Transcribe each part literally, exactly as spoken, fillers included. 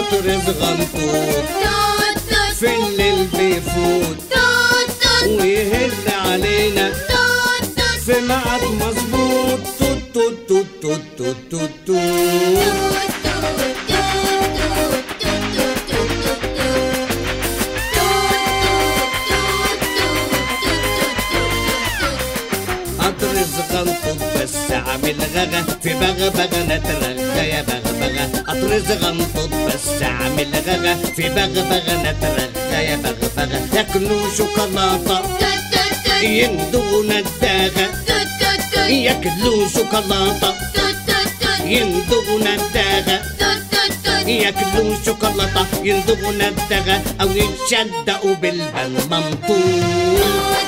قطر صغنطوط في الليل بيفوت ويهل علينا في ميعاد مظبوط. توت توت توت توت توت توت. قطر صغنطوط بس عامل غغا في بغبغة نترغى يا بغبغة. قطر صغنطوط بس عامل غغا في بغبغة نترغى يا بغبغة. ياكلوا شوكولاتة يندغوا نداغة. ياكلوا شوكولاتة يندغوا نداغة. ياكلوا شوكولاتة يندغوا نداغة أو يتشدقوا بالمنطوط.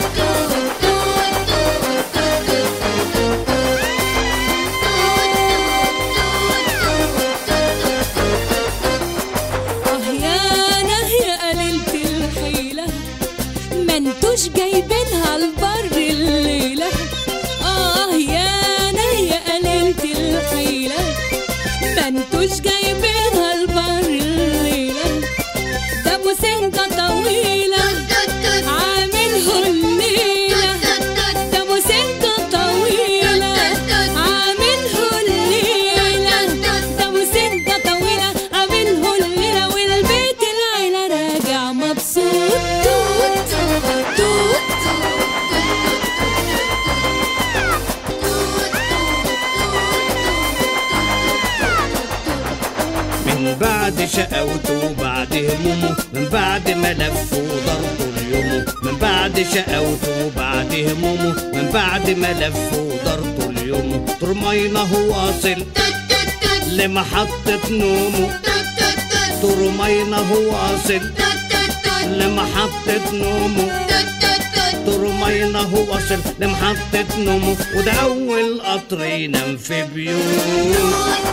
منتوش جايبينها البر الليلة. آه يا أنا يا قليلة الحيلة منتوش جايبينها البر الليلة. ده أبو سنجة طويلة عامله الليلة. ده أبو سنجة طويلة عامله الليلة. ده أبو سنجة طويلة عامله الليلة والبيت العيلة راجع مبسوط. من بعد شقاوته وبعد همومه من بعد ما لف ودار طول يومه. من بعد شقاوته وبعد همومه من بعد ما لف ودار طول يومه. ترمينه واصل لمحطة نومه. ترمينه واصل لمحطة نومه. ترمينه واصل لمحطة نومه. وده أول قطر ينام في بيوت.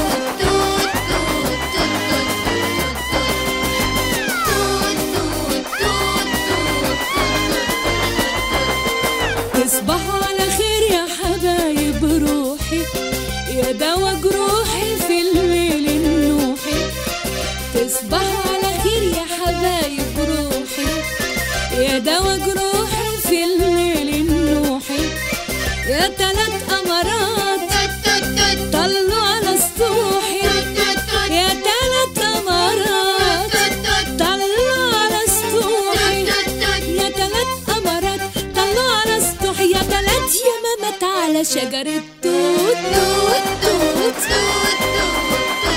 تصبحوا على خير يا حبايب روحي يا دوا جروحي في الليل النوحي. تصبحوا على خير يا حبايب روحي يا دوا جروحي في الليل النوحي. يا تلات قمرات طلوا على سطوحي. يا تلات قمرات طلوا على سطوحي. يا تلات قمرات طلوا على سطوحي. يا تلات يمامات على شجرة توت توت توت توت.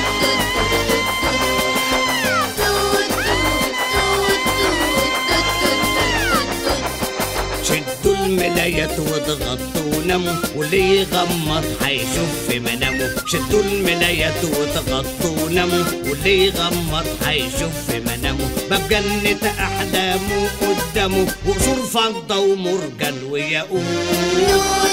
شدوا الملايات واضغطوا وناموا واللي يغمض هيشوف في منامه. شدوا الملايات واضغطوا وناموا واللي يغمض هيشوف في منامه. باب جنة أحلامه قدامه وقصور فضة ومرجان وياقوت.